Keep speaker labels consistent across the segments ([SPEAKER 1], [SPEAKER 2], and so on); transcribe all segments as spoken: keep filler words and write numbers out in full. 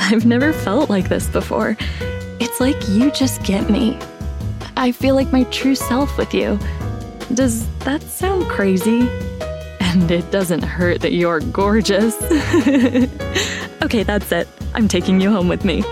[SPEAKER 1] I've never felt like this before. It's like you just get me. I feel like my true self with you. Does that sound crazy? And it doesn't hurt that you're gorgeous. Okay, that's it. I'm taking you home with me.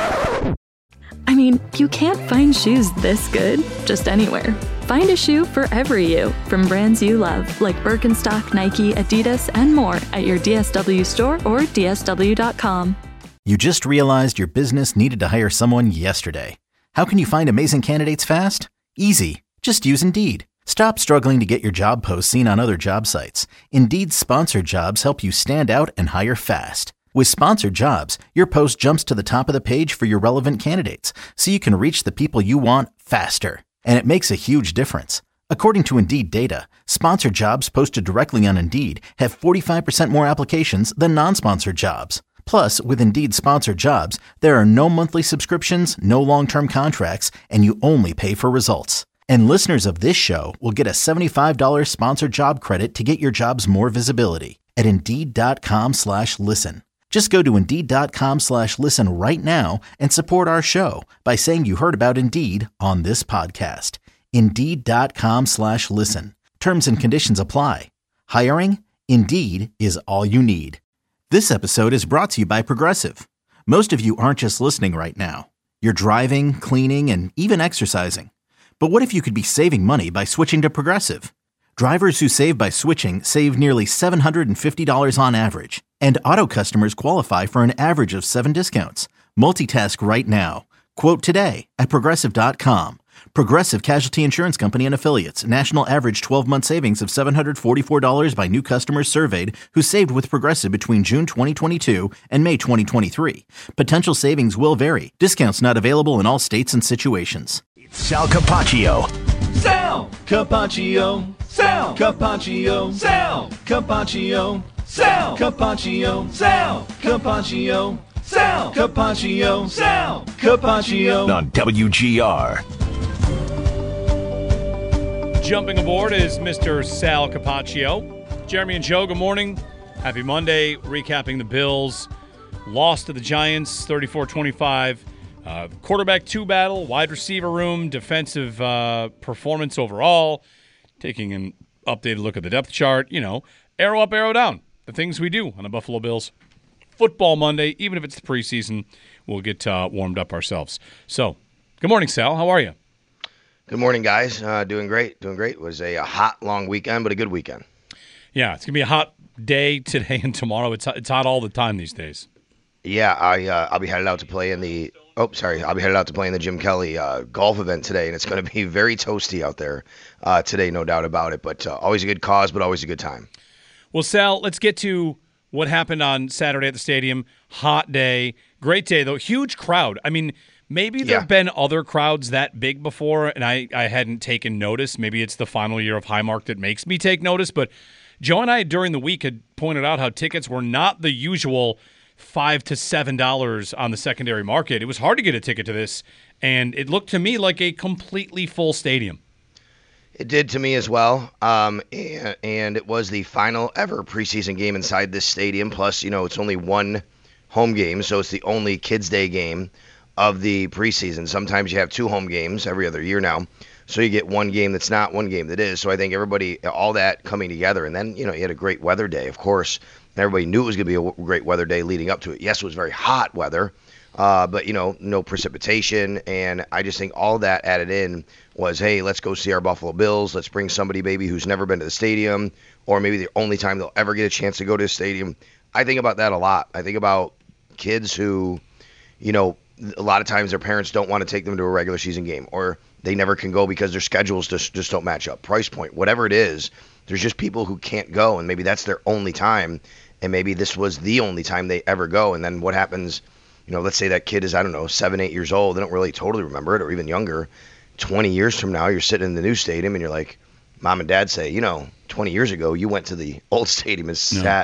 [SPEAKER 1] I mean, you can't find shoes this good just anywhere. Find a shoe for every you from brands you love, like Birkenstock, Nike, Adidas, and more at your D S W store or D S W dot com.
[SPEAKER 2] You just realized your business needed to hire someone yesterday. How can you find amazing candidates fast? Easy. Just use Indeed. Stop struggling to get your job posts seen on other job sites. Indeed's sponsored jobs help you stand out and hire fast. With sponsored jobs, your post jumps to the top of the page for your relevant candidates, so you can reach the people you want faster. And it makes a huge difference. According to Indeed data, sponsored jobs posted directly on Indeed have forty-five percent more applications than non-sponsored jobs. Plus, with Indeed sponsored jobs, there are no monthly subscriptions, no long-term contracts, and you only pay for results. And listeners of this show will get a seventy-five dollars sponsored job credit to get your jobs more visibility at Indeed.com slash listen. Just go to Indeed.com slash listen right now and support our show by saying you heard about Indeed on this podcast. Indeed.com slash listen. Terms and conditions apply. Hiring? Indeed is all you need. This episode is brought to you by Progressive. Most of you aren't just listening right now. You're driving, cleaning, and even exercising. But what if you could be saving money by switching to Progressive? Drivers who save by switching save nearly seven hundred fifty dollars on average. And auto customers qualify for an average of seven discounts. Multitask right now. Quote today at Progressive dot com. Progressive Casualty Insurance Company and Affiliates. National average twelve-month savings of seven hundred forty-four dollars by new customers surveyed who saved with Progressive between June twenty twenty-two and May twenty twenty-three. Potential savings will vary. Discounts not available in all states and situations.
[SPEAKER 3] Sal Capaccio.
[SPEAKER 4] Sal Capaccio. Sal Capaccio. Sal Capaccio. Sal Capaccio. Sal Capaccio. Sal Capaccio. Sal Capaccio.
[SPEAKER 3] On W G R.
[SPEAKER 5] Jumping aboard is Mister Sal Capaccio. Jeremy and Joe, good morning. Happy Monday. Recapping the Bills. Lost to the Giants, thirty-four twenty-five. Uh, quarterback two battle, wide receiver room, defensive uh, performance overall. Taking an updated look at the depth chart. You know, arrow up, arrow down. The things we do on the Buffalo Bills Football Monday. Even if it's the preseason, we'll get uh, warmed up ourselves. So, good morning, Sal. How are you?
[SPEAKER 6] Good morning, guys. Uh, doing great. Doing great. It was a, a hot, long weekend, but a good weekend.
[SPEAKER 5] Yeah, it's going to be a hot day today and tomorrow. It's, it's hot all the time these days.
[SPEAKER 6] Yeah, I, uh, I'll be headed out to play in the – oh, sorry. I'll be headed out to play in the Jim Kelly uh, golf event today, and it's going to be very toasty out there uh, today, no doubt about it. But uh, always a good cause, but always a good time.
[SPEAKER 5] Well, Sal, let's get to what happened on Saturday at the stadium. Hot day. Great day, though. Huge crowd. I mean – maybe there have yeah. been other crowds that big before, and I, I hadn't taken notice. Maybe it's the final year of Highmark that makes me take notice. But Joe and I, during the week, had pointed out how tickets were not the usual five to seven dollars on the secondary market. It was hard to get a ticket to this, and it looked to me like a completely full stadium.
[SPEAKER 6] It did to me as well, um, and, and it was the final ever preseason game inside this stadium. Plus, you know, it's only one home game, so it's the only Kids Day game of the preseason. Sometimes you have two home games every other year now, so you get one game that's not, one game that is. So I think everybody, all that coming together, and then, you know, you had a great weather day, of course. Everybody knew it was going to be a great weather day leading up to it. Yes, it was very hot weather, uh, but, you know, no precipitation, and I just think all that added in was, hey, let's go see our Buffalo Bills. Let's bring somebody maybe who's never been to the stadium, or maybe the only time they'll ever get a chance to go to the stadium. I think about that a lot. I think about kids who, you know, a lot of times their parents don't want to take them to a regular season game, or they never can go because their schedules just, just don't match up. Price point, whatever it is, there's just people who can't go, and maybe that's their only time, and maybe this was the only time they ever go. And then what happens, you know, let's say that kid is, I don't know, seven, eight years old. They don't really totally remember it, or even younger. twenty years from now, you're sitting in the new stadium, and you're like, mom and dad say, you know, twenty years ago, you went to the old stadium and sat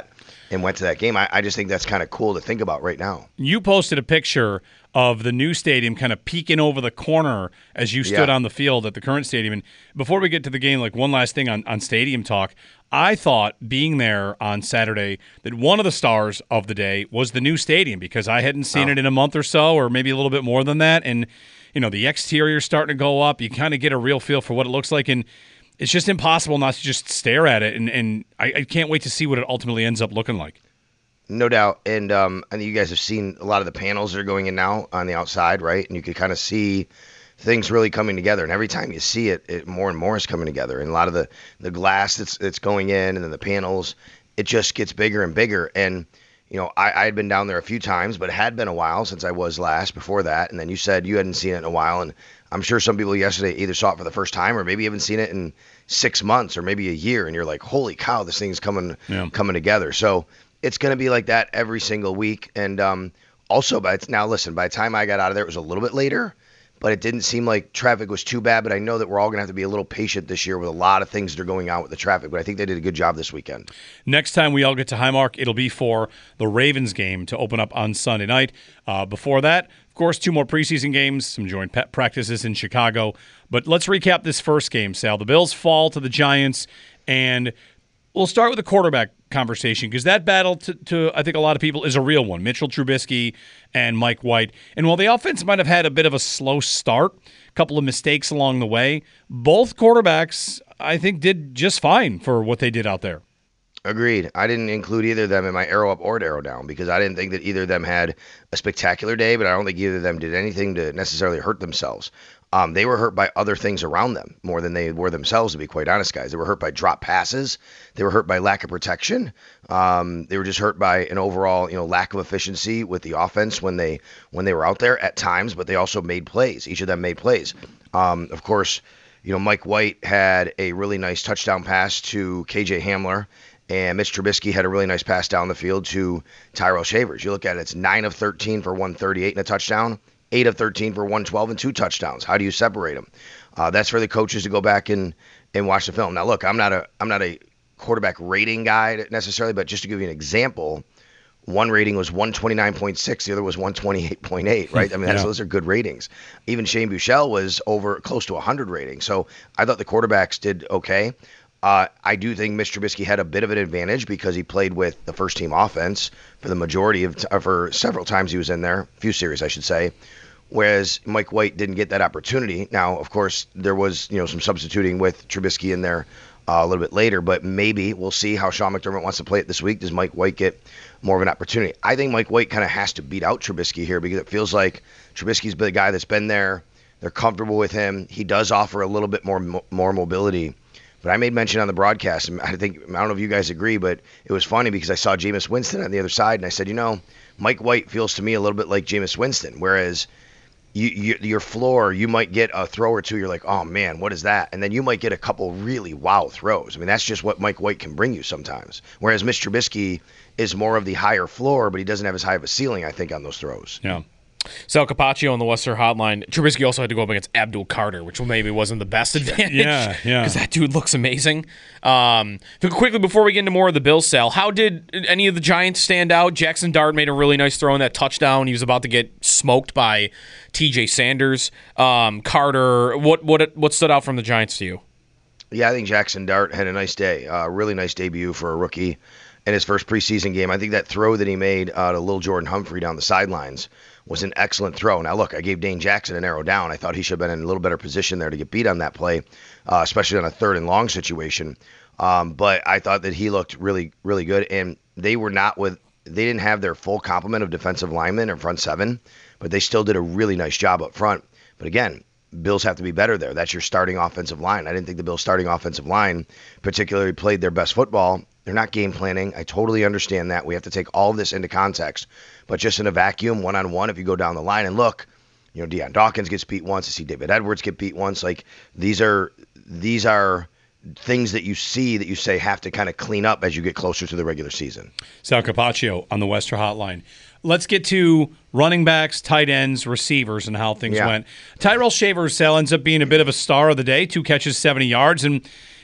[SPEAKER 6] and went to that game. I, I just think that's kind of cool to think about right now.
[SPEAKER 5] You posted a picture of the new stadium kind of peeking over the corner as you stood
[SPEAKER 6] Yeah.
[SPEAKER 5] on the field at the current stadium. And before we get to the game, like one last thing on, on stadium talk, I thought being there on Saturday that one of the stars of the day was the new stadium because I hadn't seen
[SPEAKER 6] Oh.
[SPEAKER 5] it in a month or so, or maybe a little bit more than that. And, you know, the exterior's starting to go up. You kind of get a real feel for what it looks like. And it's just impossible not to just stare at it. And, and I, I can't wait to see what it ultimately ends up looking like.
[SPEAKER 6] No doubt. And um, I think you guys have seen a lot of the panels that are going in now on the outside, right? And you can kind of see things really coming together. And every time you see it, it more and more is coming together. And a lot of the, the glass that's, that's going in and then the panels, it just gets bigger and bigger. And, you know, I, I had been down there a few times, but it had been a while since I was last before that. And then you said you hadn't seen it in a while. And I'm sure some people yesterday either saw it for the first time or maybe haven't seen it in six months or maybe a year. And you're like, holy cow, this thing's coming,
[SPEAKER 5] Yeah.
[SPEAKER 6] coming together. So it's going to be like that every single week. And um, also, by now, listen, by the time I got out of there, it was a little bit later, but it didn't seem like traffic was too bad. But I know that we're all going to have to be a little patient this year with a lot of things that are going on with the traffic. But I think they did a good job this weekend.
[SPEAKER 5] Next time we all get to Highmark, it'll be for the Ravens game to open up on Sunday night. Uh, before that, of course, two more preseason games, some joint pet practices in Chicago. But let's recap this first game, Sal. The Bills fall to the Giants, and we'll start with the quarterback conversation because that battle, to, to I think a lot of people, is a real one. Mitchell Trubisky and Mike White. And while the offense might have had a bit of a slow start, a couple of mistakes along the way, both quarterbacks, I think, did just fine for what they did out there.
[SPEAKER 6] Agreed. I didn't include either of them in my arrow up or arrow down because I didn't think that either of them had a spectacular day, but I don't think either of them did anything to necessarily hurt themselves. Um, they were hurt by other things around them more than they were themselves, to be quite honest, guys. They were hurt by drop passes. They were hurt by lack of protection. Um, they were just hurt by an overall, you know, lack of efficiency with the offense when they when they were out there at times, but they also made plays. Each of them made plays. Um, of course, you know, Mike White had a really nice touchdown pass to K J Hamler, and Mitch Trubisky had a really nice pass down the field to Tyrell Shavers. You look at it, it's nine of thirteen for one thirty-eight and a touchdown. eight of thirteen for one twelve and two touchdowns. How do you separate them? Uh, that's for the coaches to go back and, and watch the film. Now, look, I'm not a I'm not a quarterback rating guy necessarily, but just to give you an example, one rating was one twenty-nine point six, the other was one twenty-eight point eight, right? I mean, that's,
[SPEAKER 5] Yeah.
[SPEAKER 6] those are good ratings. Even Shane Buechele was over close to one hundred rating. So I thought the quarterbacks did okay. Uh, I do think Mitch Trubisky had a bit of an advantage because he played with the first team offense for the majority of, t- for several times he was in there, a few series, I should say. Whereas Mike White didn't get that opportunity. Now, of course, there was, you know, some substituting with Trubisky in there uh, a little bit later, but maybe we'll see how Sean McDermott wants to play it this week. Does Mike White get more of an opportunity? I think Mike White kind of has to beat out Trubisky here because it feels like Trubisky's been the guy that's been there. They're comfortable with him. He does offer a little bit more more mobility. But I made mention on the broadcast, and I think I don't know if you guys agree, but it was funny because I saw Jameis Winston on the other side, and I said, you know, Mike White feels to me a little bit like Jameis Winston, whereas you, you, your floor, you might get a throw or two, you're like, oh man, what is that? And then you might get a couple really wow throws. I mean, that's just what Mike White can bring you sometimes. Whereas Mitch Trubisky is more of the higher floor, but he doesn't have as high of a ceiling, I think, on those throws.
[SPEAKER 5] Yeah.
[SPEAKER 7] Sal Capaccio on the Western Hotline. Trubisky also had to go up against Abdul Carter, which maybe wasn't the best advantage.
[SPEAKER 5] Yeah, yeah.
[SPEAKER 7] Because that dude looks amazing. Um, quickly, before we get into more of the Bills, Sal, how did any of the Giants stand out? Jackson Dart made a really nice throw in that touchdown. He was about to get smoked by T J Sanders. Um, Carter, what what what stood out from the Giants to you?
[SPEAKER 6] Yeah, I think Jackson Dart had a nice day. Uh, really nice debut for a rookie in his first preseason game. I think that throw that he made uh, to Lil Jordan Humphrey down the sidelines was an excellent throw. Now, look, I gave Dane Jackson an arrow down. I thought he should have been in a little better position there to get beat on that play, uh, especially on a third and long situation. Um, but I thought that he looked really, really good. And they were not with, they didn't have their full complement of defensive linemen in front seven, but they still did a really nice job up front. But again, Bills have to be better there. That's your starting offensive line. I didn't think the Bills' starting offensive line particularly played their best football. They're not game planning. I totally understand that. We have to take all of this into context. But just in a vacuum, one-on-one, if you go down the line and look, you know, Deion Dawkins gets beat once. I see David Edwards get beat once. Like, these are these are things that you see that you say have to kind of clean up as you get closer to the regular season.
[SPEAKER 5] Sal Capaccio on the Western Hotline. Let's get to running backs, tight ends, receivers, and how things
[SPEAKER 6] Yeah.
[SPEAKER 5] went. Tyrell Shavers, Sal, ends up being a bit of a star of the day. Two catches, seventy yards. And,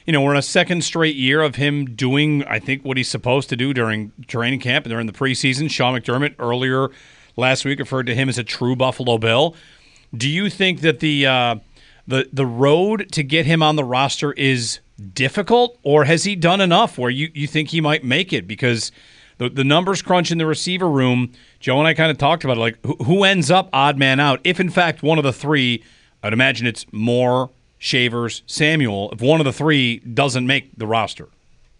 [SPEAKER 5] you know, we're in a second straight year of him doing, I think, what he's supposed to do during training camp and during the preseason. Sean McDermott earlier last week referred to him as a true Buffalo Bill. Do you think that the uh, the the road to get him on the roster is difficult, or has he done enough where you, you think he might make it? Because the the numbers crunch in the receiver room, Joe and I kind of talked about it, like who, who ends up odd man out? If, in fact, one of the three, I'd imagine it's Moore, Shavers, Samuel, if one of the three doesn't make the roster.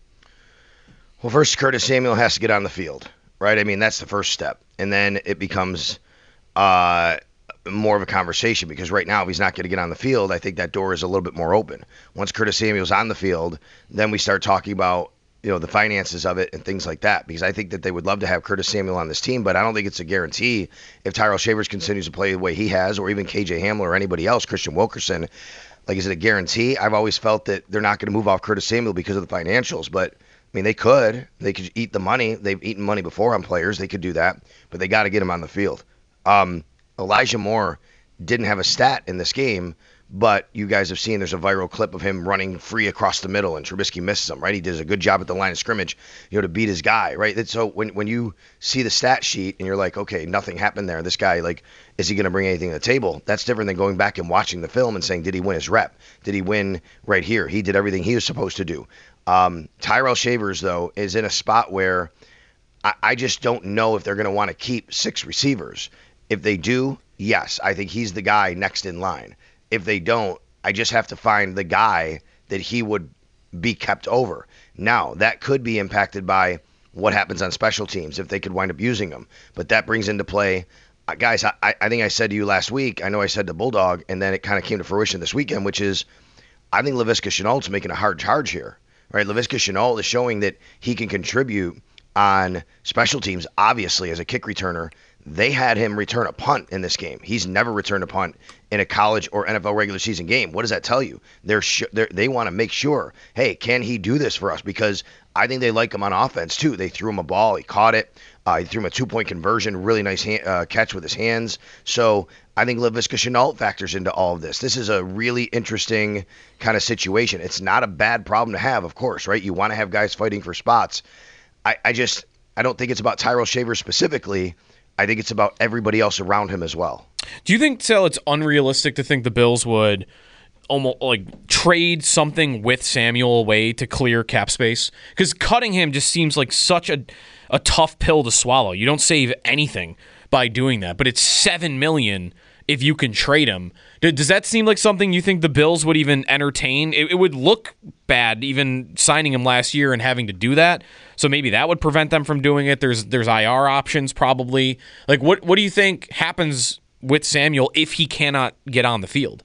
[SPEAKER 6] Well, first, Curtis Samuel has to get on the field, right? I mean, that's the first step. And then it becomes uh, more of a conversation, because right now, if he's not going to get on the field, I think that door is a little bit more open. Once Curtis Samuel's on the field, then we start talking about, you know, the finances of it and things like that, because I think that they would love to have Curtis Samuel on this team, but I don't think it's a guarantee if Tyrell Shavers continues to play the way he has, or even K J Hamler or anybody else, Christian Wilkerson. Like, is it a guarantee? I've always felt that they're not going to move off Curtis Samuel because of the financials, but I mean, they could. They could eat the money. They've eaten money before on players. They could do that, but they got to get him on the field. Um, Elijah Moore didn't have a stat in this game, but you guys have seen there's a viral clip of him running free across the middle, and Trubisky misses him, right? He does a good job at the line of scrimmage, you know, to beat his guy, right? So when when you see the stat sheet and you're like, okay, nothing happened there. This guy, like, is he going to bring anything to the table? That's different than going back and watching the film and saying, did he win his rep? Did he win right here? He did everything he was supposed to do. Um, Tyrell Shavers, though, is in a spot where I, I just don't know if they're going to want to keep six receivers. If they do, yes, I think he's the guy next in line. If they don't, I just have to find the guy that he would be kept over. Now, that could be impacted by what happens on special teams if they could wind up using them. But that brings into play, uh, guys, I, I think I said to you last week, I know I said to Bulldog, and then it kind of came to fruition this weekend, which is I think Laviska Shenault's making a hard charge here. Right? Laviska Shenault is showing that he can contribute on special teams, obviously, as a kick returner. They had him return a punt in this game. He's never returned a punt in a college or N F L regular season game. What does that tell you? They're, sh- they're they want to make sure, hey, can he do this for us? Because I think they like him on offense too. They threw him a ball, he caught it. Uh, he threw him a two-point conversion, really nice hand, uh, catch with his hands. So I think Laviska Shenault factors into all of this. This is a really interesting kind of situation. It's not a bad problem to have, of course, right? You want to have guys fighting for spots. I, I just I don't think it's about Tyrell Shavers specifically. I think it's about everybody else around him as well.
[SPEAKER 7] Do you think, Sal, it's unrealistic to think the Bills would almost like trade something with Samuel away to clear cap space? Because cutting him just seems like such a a tough pill to swallow. You don't save anything by doing that, but it's seven million dollars if you can trade him. Does that seem like something you think the Bills would even entertain? It, it would look bad even signing him last year and having to do that. So maybe that would prevent them from doing it. There's there's I R options probably. Like what what do you think happens with Samuel if he cannot get on the field?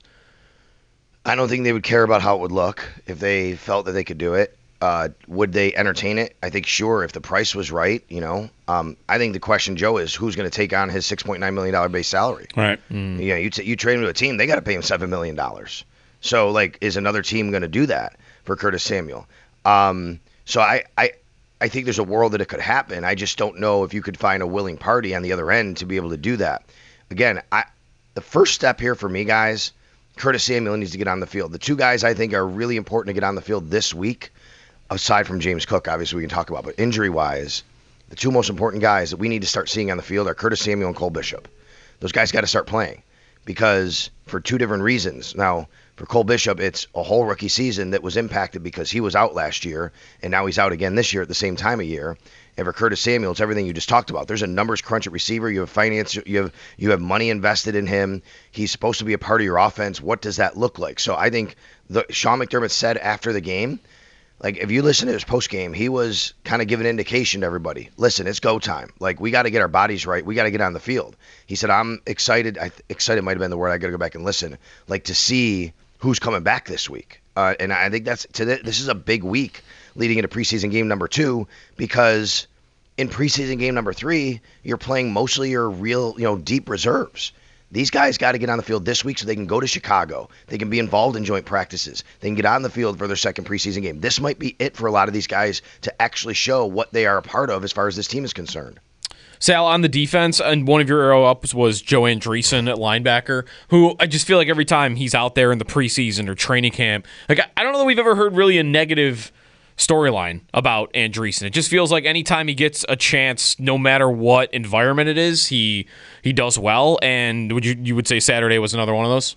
[SPEAKER 6] I don't think they would care about how it would look if they felt that they could do it. Uh, would they entertain it? I think sure, if the price was right, you know. Um, I think the question, Joe, is who's going to take on his six point nine million dollars base salary?
[SPEAKER 5] Right.
[SPEAKER 6] Mm. You know, you, t- you trade him to a team, they got to pay him seven million dollars. So, like, is another team going to do that for Curtis Samuel? Um, so I, I, I think there's a world that it could happen. I just don't know if you could find a willing party on the other end to be able to do that. Again, I, the first step here for me, guys, Curtis Samuel needs to get on the field. The two guys I think are really important to get on the field this week, aside from James Cook, obviously we can talk about, but injury-wise, the two most important guys that we need to start seeing on the field are Curtis Samuel and Cole Bishop. Those guys got to start playing because for two different reasons. Now, for Cole Bishop, it's a whole rookie season that was impacted because he was out last year, and now he's out again this year at the same time of year. And for Curtis Samuel, it's everything you just talked about. There's a numbers crunch at receiver. You have finance. You have you have money invested in him. He's supposed to be a part of your offense. What does that look like? So I think the Sean McDermott said after the game, like, if you listen to his post game, he was kind of giving an indication to everybody. Listen, it's go time. Like, we got to get our bodies right. We got to get on the field. He said, I'm excited. I th- excited might have been the word. I got to go back and listen, like, to see who's coming back this week. Uh, and I think that's to th- this is a big week leading into preseason game number two, because in preseason game number three, you're playing mostly your real, you know, deep reserves. These guys got to get on the field this week so they can go to Chicago. They can be involved in joint practices. They can get on the field for their second preseason game. This might be it for a lot of these guys to actually show what they are a part of as far as this team is concerned.
[SPEAKER 7] Sal, on the defense, and one of your arrow ups was Joe Andreessen at linebacker, who I just feel like every time he's out there in the preseason or training camp, like I don't know that we've ever heard really a negative storyline about Andreessen. It just feels like anytime he gets a chance, no matter what environment it is, he he does well. And would you you would say Saturday was another one of those?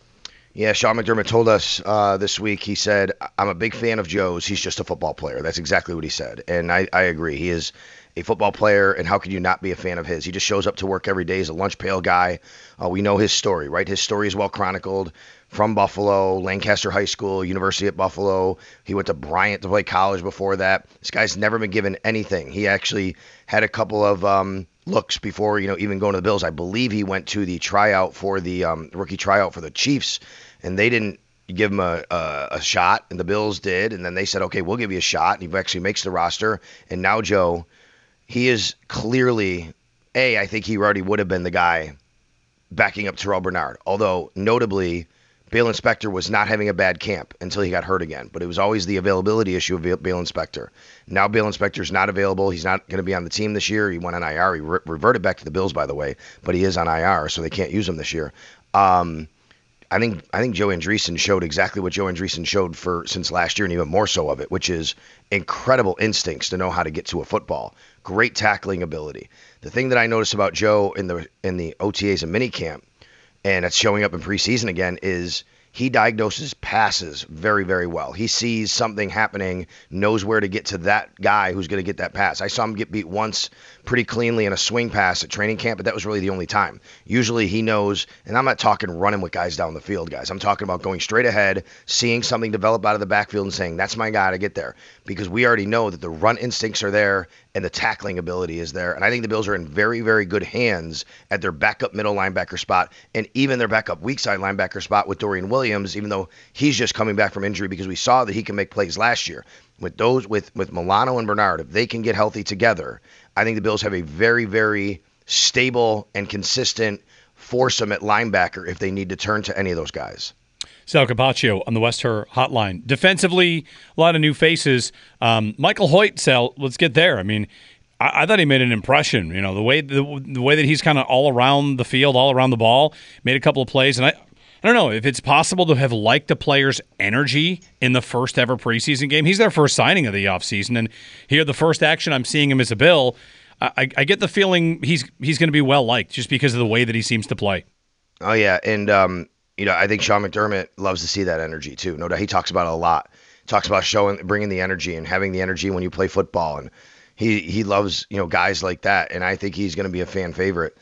[SPEAKER 6] Yeah, Sean McDermott told us uh, this week, he said, I'm a big fan of Joe's. He's just a football player. That's exactly what he said. And I, I agree. He is a football player, and how could you not be a fan of his? He just shows up to work every day as a lunch pail guy. Uh, we know his story, right? His story is well chronicled. From Buffalo, Lancaster High School, University at Buffalo. He went to Bryant to play college before that. This guy's never been given anything. He actually had a couple of um, looks before, you know, even going to the Bills. I believe he went to the tryout for the um, rookie tryout for the Chiefs, and they didn't give him a, a, a shot, and the Bills did. And then they said, okay, we'll give you a shot. And he actually makes the roster. And now Joe, he is clearly, A, I think he already would have been the guy backing up Terrell Bernard. Although, notably, Balen Spector was not having a bad camp until he got hurt again. But it was always the availability issue of Balen Spector. Now Balen Spector's not available. He's not going to be on the team this year. He went on I R. He re- reverted back to the Bills, by the way. But he is on I R, so they can't use him this year. Um, I think I think Joe Andreessen showed exactly what Joe Andreessen showed for since last year, and even more so of it, which is incredible instincts to know how to get to a football. Great tackling ability. The thing that I noticed about Joe in the in the O T As and minicamp, and it's showing up in preseason again, is he diagnoses passes very, very well. He sees something happening, knows where to get to that guy who's going to get that pass. I saw him get beat once pretty cleanly in a swing pass at training camp, but that was really the only time. Usually he knows, and I'm not talking running with guys down the field, guys. I'm talking about going straight ahead, seeing something develop out of the backfield and saying, that's my guy to get there. Because we already know that the run instincts are there and the tackling ability is there. And I think the Bills are in very, very good hands at their backup middle linebacker spot and even their backup weak side linebacker spot with Dorian Williams, even though he's just coming back from injury, because we saw that he can make plays last year. With those, with, with Milano and Bernard, if they can get healthy together, I think the Bills have a very, very stable and consistent foursome at linebacker if they need to turn to any of those guys.
[SPEAKER 5] Sal Capaccio on the West Her Hotline. Defensively, a lot of new faces. Um, Michael Hoyt, Sal, let's get there. I mean, I, I thought he made an impression. You know, the way the, the way that he's kind of all around the field, all around the ball, made a couple of plays. And I, I don't know if it's possible to have liked a player's energy in the first ever preseason game. He's their first signing of the offseason, and here the first action I'm seeing him as a Bill. I, I get the feeling he's he's going to be well liked just because of the way that he seems to play.
[SPEAKER 6] Oh yeah, and um, you know, I think Sean McDermott loves to see that energy too. No doubt, he talks about it a lot. He talks about showing, bringing the energy and having the energy when you play football, and he he loves, you know, guys like that. And I think he's going to be a fan favorite.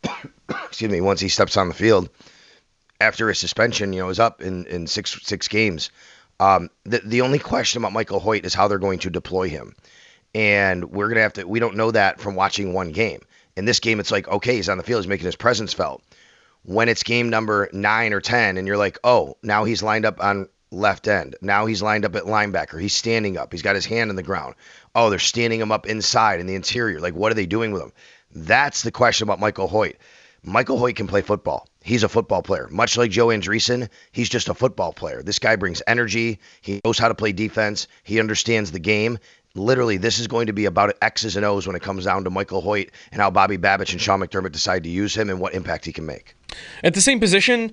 [SPEAKER 6] Excuse me, once he steps on the field after his suspension, you know, is up in, in six six games. Um, the the only question about Michael Hoyt is how they're going to deploy him. And we're going to have to, we don't know that from watching one game. In this game, it's like, okay, he's on the field, he's making his presence felt. When it's game number nine or ten, and you're like, oh, now he's lined up on left end. Now he's lined up at linebacker. He's standing up. He's got his hand on the ground. Oh, they're standing him up inside in the interior. Like, what are they doing with him? That's the question about Michael Hoyt. Michael Hoyt can play football. He's a football player. Much like Joe Andreessen, he's just a football player. This guy brings energy. He knows how to play defense. He understands the game. Literally, this is going to be about X's and O's when it comes down to Michael Hoyt and how Bobby Babich and Sean McDermott decide to use him and what impact he can make.
[SPEAKER 7] At the same position,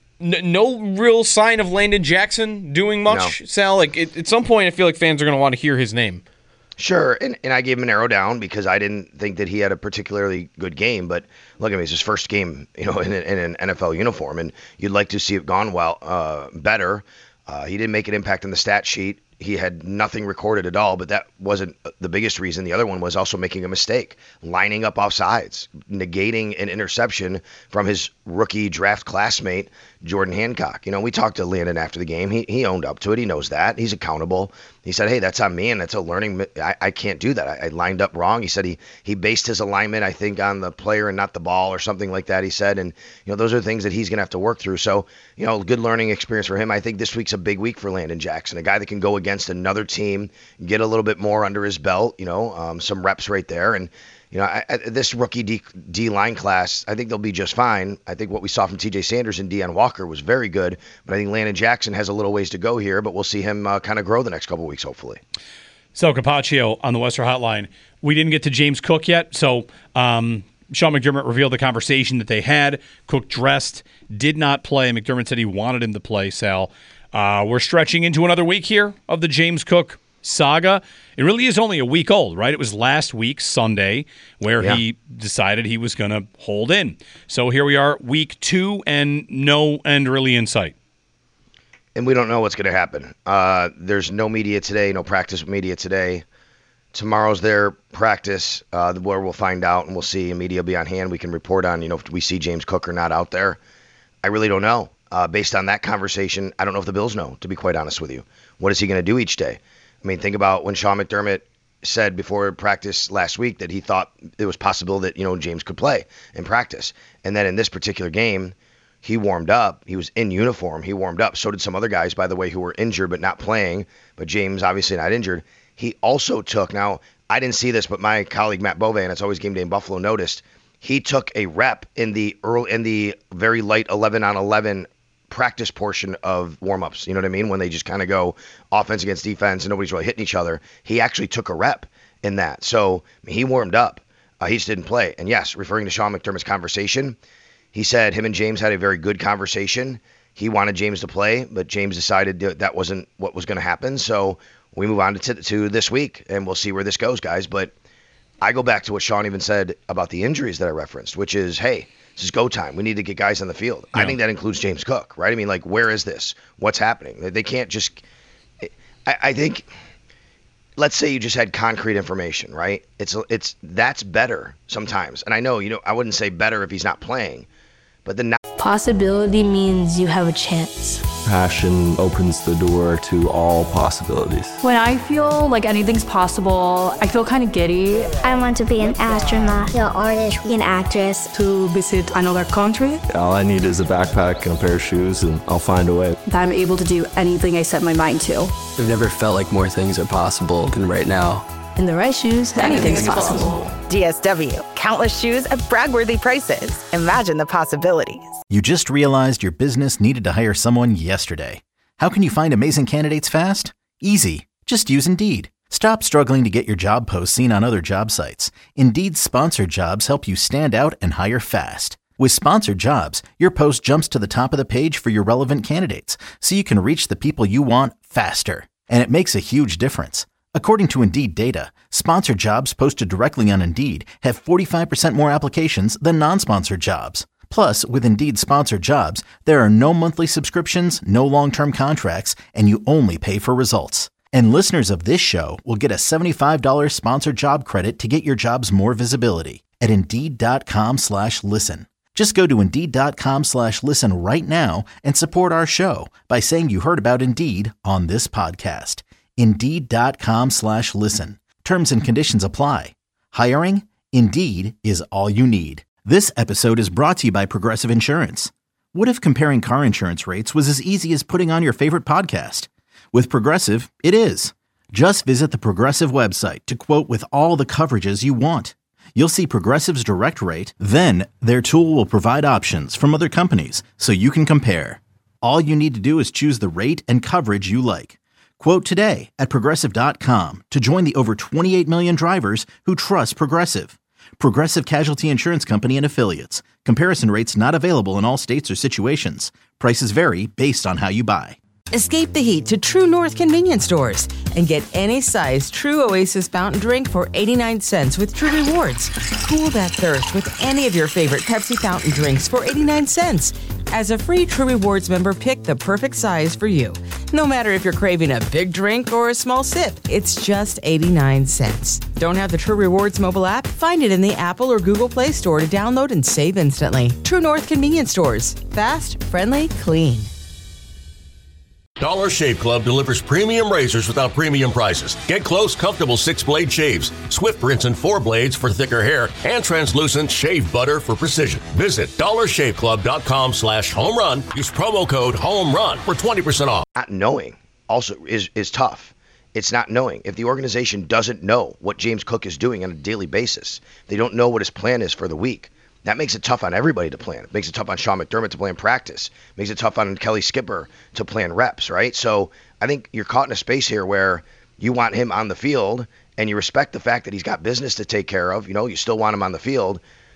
[SPEAKER 7] n- no real sign of Landon Jackson doing much,
[SPEAKER 6] No.
[SPEAKER 7] Sal. Like it, at some point, I feel like fans are going to want to hear his name.
[SPEAKER 6] Sure, and, and I gave him an arrow down because I didn't think that he had a particularly good game. But look at me, it's his first game, you know, in, in an N F L uniform, and you'd like to see it gone well, uh, better. Uh, he didn't make an impact on the stat sheet. He had nothing recorded at all, but that wasn't the biggest reason. The other one was also making a mistake, lining up off sides, negating an interception from his rookie draft classmate, Jordan Hancock. You know, we talked to Landon after the game. He he owned up to it. He knows that. He's accountable. He said, hey, that's on me, and that's a learning. I, I can't do that. I, I lined up wrong. He said he he based his alignment, I think, on the player and not the ball or something like that, he said. And, you know, those are things that he's going to have to work through. So, you know, good learning experience for him. I think this week's a big week for Landon Jackson, a guy that can go against another team, get a little bit more under his belt, you know, um, some reps right there. And, you know, I, I, this rookie D, D line class, I think they'll be just fine. I think what we saw from T J Sanders and Deion Walker was very good, but I think Landon Jackson has a little ways to go here, but we'll see him uh, kind of grow the next couple weeks, hopefully.
[SPEAKER 5] So Capaccio on the Western Hotline. We didn't get to James Cook yet, so um, Sean McDermott revealed the conversation that they had. Cook dressed, did not play. McDermott said he wanted him to play, Sal. Uh, we're stretching into another week here of the James Cook saga. It really is only a week old, right? It was last week, Sunday, where yeah. he decided he was going to hold in. So here we are, week two, and no end really in sight.
[SPEAKER 6] And we don't know what's going to happen. Uh, there's no media today, no practice media today. Tomorrow's their practice uh, where we'll find out and we'll see. And media will be on hand. We can report on, you know, if we see James Cook or not out there. I really don't know. Uh, based on that conversation, I don't know if the Bills know, to be quite honest with you. What is he going to do each day? I mean, think about when Sean McDermott said before practice last week that he thought it was possible that, you know, James could play in practice. And then in this particular game, he warmed up. He was in uniform. He warmed up. So did some other guys, by the way, who were injured but not playing. But James, obviously not injured. He also took, now, I didn't see this, but my colleague Matt Bove, and it's always Game Day in Buffalo, noticed, he took a rep in the early, in the very light eleven on eleven practice portion of warm-ups. You know what I mean? When they just kind of go offense against defense and nobody's really hitting each other. He actually took a rep in that. So he warmed up. Uh, he just didn't play. And yes, referring to Sean McDermott's conversation, he said him and James had a very good conversation. He wanted James to play, but James decided that, that wasn't what was going to happen. So we move on to, to this week, and we'll see where this goes, guys. But I go back to what Sean even said about the injuries that I referenced, which is, hey, this is go time. We need to get guys on the field. Yeah. I think that includes James Cook, right? I mean, like, where is this? What's happening? They can't just I, I think, let's say you just had concrete information, right? It's it's that's better sometimes. And I know, you know, I wouldn't say better if he's not playing, but the
[SPEAKER 8] possibility means you have a chance.
[SPEAKER 9] Passion opens the door to all possibilities.
[SPEAKER 10] When I feel like anything's possible, I feel kind of giddy.
[SPEAKER 11] I want to be an astronaut, an artist, an actress.
[SPEAKER 12] To visit another country.
[SPEAKER 9] All I need is a backpack and a pair of shoes, and I'll find a way.
[SPEAKER 12] That I'm able to do anything I set my mind to.
[SPEAKER 13] I've never felt like more things are possible than right now.
[SPEAKER 8] In the right shoes, anything's possible.
[SPEAKER 14] D S W. Countless shoes at brag-worthy prices. Imagine the possibilities.
[SPEAKER 2] You just realized your business needed to hire someone yesterday. How can you find amazing candidates fast? Easy. Just use Indeed. Stop struggling to get your job posts seen on other job sites. Indeed's sponsored jobs help you stand out and hire fast. With sponsored jobs, your post jumps to the top of the page for your relevant candidates, so you can reach the people you want faster. And it makes a huge difference. According to Indeed data, sponsored jobs posted directly on Indeed have forty-five percent more applications than non-sponsored jobs. Plus, with Indeed sponsored jobs, there are no monthly subscriptions, no long-term contracts, and you only pay for results. And listeners of this show will get a seventy-five dollars sponsored job credit to get your jobs more visibility at Indeed.com slash listen. Just go to Indeed.com slash listen right now and support our show by saying you heard about Indeed on this podcast. Indeed.com slash listen. Terms and conditions apply. Hiring? Indeed is all you need. This episode is brought to you by Progressive Insurance. What if comparing car insurance rates was as easy as putting on your favorite podcast? With Progressive, it is. Just visit the Progressive website to quote with all the coverages you want. You'll see Progressive's direct rate, then their tool will provide options from other companies so you can compare. All you need to do is choose the rate and coverage you like. Quote today at Progressive dot com to join the over twenty-eight million drivers who trust Progressive. Progressive Casualty Insurance Company and Affiliates. Comparison rates not available in all states or situations. Prices vary based on how you buy.
[SPEAKER 15] Escape the heat to True North convenience stores and get any size True Oasis fountain drink for eighty-nine cents with True Rewards. Cool that thirst with any of your favorite Pepsi fountain drinks for eighty-nine cents. As a free True Rewards member, pick the perfect size for you. No matter if you're craving a big drink or a small sip, it's just eighty-nine cents. Don't have the True Rewards mobile app? Find it in the Apple or Google Play Store to download and save instantly. True North convenience stores. Fast, friendly, clean.
[SPEAKER 16] Dollar Shave Club delivers premium razors without premium prices. Get close, comfortable six-blade shaves, swift rinse and four blades for thicker hair, and translucent shave butter for precision. Visit dollar shave club dot com slash home run. Use promo code HOMERUN for twenty percent off.
[SPEAKER 6] Not knowing also is, is tough. It's not knowing. If the organization doesn't know what James Cook is doing on a daily basis, they don't know what his plan is for the week. That makes it tough on everybody to plan. It makes it tough on Sean McDermott to plan practice. It makes it tough on Kelly Skipper to plan reps, right? So I think you're caught in a space here where you want him on the field, and you respect the fact that he's got business to take care of. You know, you still want him on the field.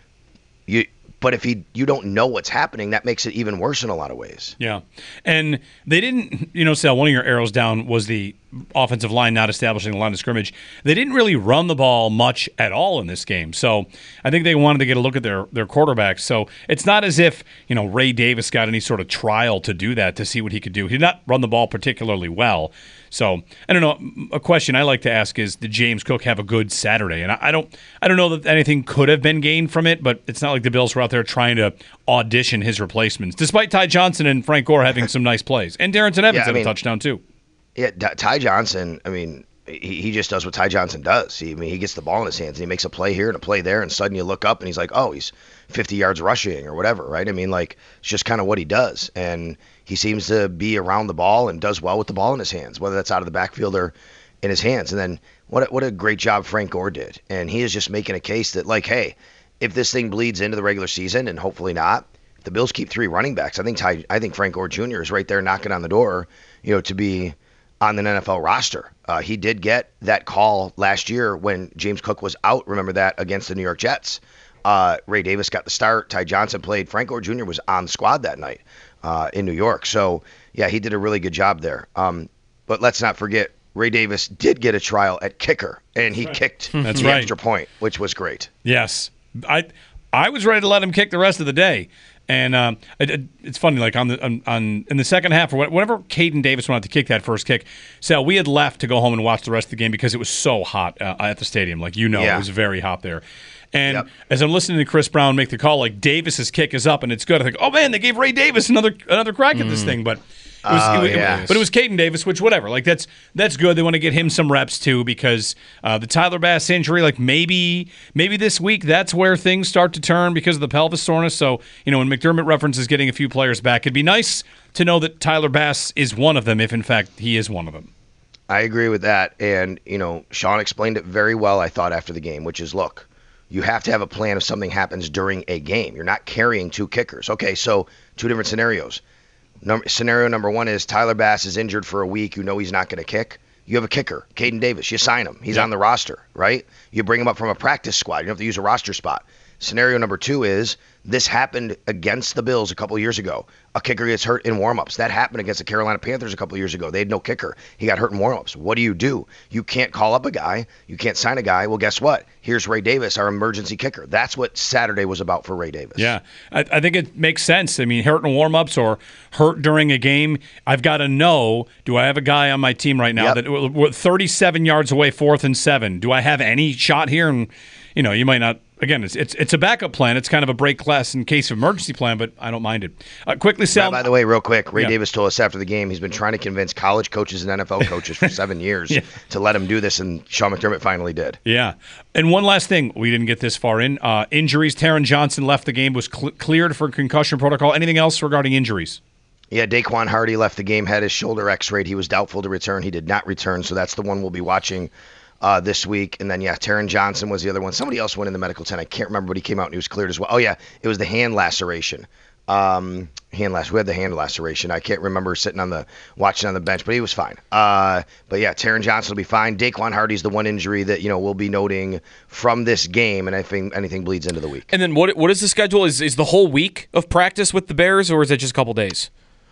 [SPEAKER 6] You, but if he, you don't know what's happening, that makes it even worse in a lot of ways.
[SPEAKER 5] Yeah, and they didn't, you know, Sal, one of your arrows down was the offensive line not establishing the line of scrimmage. They didn't really run the ball much at all in this game. So I think they wanted to get a look at their, their quarterbacks. So it's not as if, you know, Ray Davis got any sort of trial to do that, to see what he could do. He did not run the ball particularly well. So I don't know. A question I like to ask is, did James Cook have a good Saturday? And I, I don't I don't know that anything could have been gained from it, but it's not like the Bills were out there trying to audition his replacements, despite Ty Johnson and Frank Gore having some nice plays. And Darrington Evans
[SPEAKER 6] Yeah, I
[SPEAKER 5] had
[SPEAKER 6] mean-
[SPEAKER 5] a touchdown too.
[SPEAKER 6] Yeah, D- Ty Johnson, I mean, he, he just does what Ty Johnson does. He, I mean, he gets the ball in his hands, and he makes a play here and a play there, and suddenly you look up, and he's like, oh, he's fifty yards rushing or whatever, right? I mean, like, it's just kind of what he does. And he seems to be around the ball and does well with the ball in his hands, whether that's out of the backfield or in his hands. And then what a, what a great job Frank Gore did. And he is just making a case that, like, hey, if this thing bleeds into the regular season, and hopefully not, if the Bills keep three running backs, I think Ty, I think Frank Gore Junior is right there knocking on the door, you know, to be on an N F L roster. Uh, he did get that call last year when James Cook was out. Remember that, against the New York Jets. Uh, Ray Davis got the start. Ty Johnson played. Frank Gore Junior was on the squad that night uh, in New York. So, yeah, he did a really good job there. Um, but let's not forget, Ray Davis did get a trial at kicker, and he
[SPEAKER 5] That's right.
[SPEAKER 6] kicked
[SPEAKER 5] That's
[SPEAKER 6] the
[SPEAKER 5] right.
[SPEAKER 6] extra point, which was great.
[SPEAKER 5] Yes, I I was ready to let him kick the rest of the day, and um, it, it, it's funny. Like on the on, on in the second half, or whenever Caden Davis went out to kick that first kick, Sal, we had left to go home and watch the rest of the game because it was so hot uh, at the stadium. Like you know,
[SPEAKER 6] Yeah.
[SPEAKER 5] it was very hot there. And
[SPEAKER 6] Yep.
[SPEAKER 5] as I'm listening to Chris Brown make the call, like Davis's kick is up and it's good. I think, oh man, they gave Ray Davis another another crack at this thing, but. It was,
[SPEAKER 6] Oh,
[SPEAKER 5] it, it-
[SPEAKER 6] yes.
[SPEAKER 5] But it was Caden Davis, which whatever. Like that's that's good. They want to get him some reps too, because uh, the Tyler Bass injury, like maybe maybe this week that's where things start to turn because of the pelvis soreness. So you know when McDermott references getting a few players back, it'd be nice to know that Tyler Bass is one of them, if in fact he is one of them.
[SPEAKER 6] I agree with that. And, you know, Sean explained it very well, I thought, after the game, which is, look, you have to have a plan if something happens during a game. You're not carrying two kickers. Okay, so two different scenarios. Number, scenario number one is Tyler Bass is injured for a week. You know he's not going to kick. You have a kicker, Caden Davis. You sign him. He's
[SPEAKER 5] Yep.
[SPEAKER 6] on the roster, right? You bring him up from a practice squad. You don't have to use a roster spot. Scenario number two is this happened against the Bills a couple years ago. A kicker gets hurt in warmups. That happened against the Carolina Panthers a couple years ago. They had no kicker. He got hurt in warmups. What do you do? You can't call up a guy. You can't sign a guy. Well, guess what? Here's Ray Davis, our emergency kicker. That's what Saturday was about for Ray Davis.
[SPEAKER 5] Yeah, I, I think it makes sense. I mean, hurt in warm-ups or hurt during a game, I've got to know, do I have a guy on my team right now
[SPEAKER 6] Yep.
[SPEAKER 5] that we're thirty-seven yards away, fourth and seven? Do I have any shot here? And, you know, you might not. Again, it's it's it's a backup plan. It's kind of a break glass in case of emergency plan, but I don't mind it. Uh, quickly, Sal.
[SPEAKER 6] By the way, real quick, Ray
[SPEAKER 5] Yeah.
[SPEAKER 6] Davis told us after the game he's been trying to convince college coaches and N F L coaches for seven years
[SPEAKER 5] Yeah.
[SPEAKER 6] to let him do this, and Sean McDermott finally did.
[SPEAKER 5] Yeah. And one last thing, we didn't get this far in. Uh, injuries, Taron Johnson left the game, was cl- cleared for concussion protocol. Anything else regarding injuries?
[SPEAKER 6] Yeah, Daquan Hardy left the game, had his shoulder x-rayed. He was doubtful to return. He did not return, so that's the one we'll be watching uh, this week. And then, yeah, Taron Johnson was the other one. Somebody else went in the medical tent. I can't remember, but he came out and he was cleared as well. Oh, yeah, it was the hand laceration. Um, hand lac- We had the hand laceration. I can't remember sitting on the watching on the bench, but he was fine. Uh, but, yeah, Taron Johnson will be fine. Daquan Hardy's the one injury that, you know, we'll be noting from this game, and I think anything bleeds into the week.
[SPEAKER 7] And then what what is the schedule? Is is the whole week of practice with the Bears, or is it just a couple days?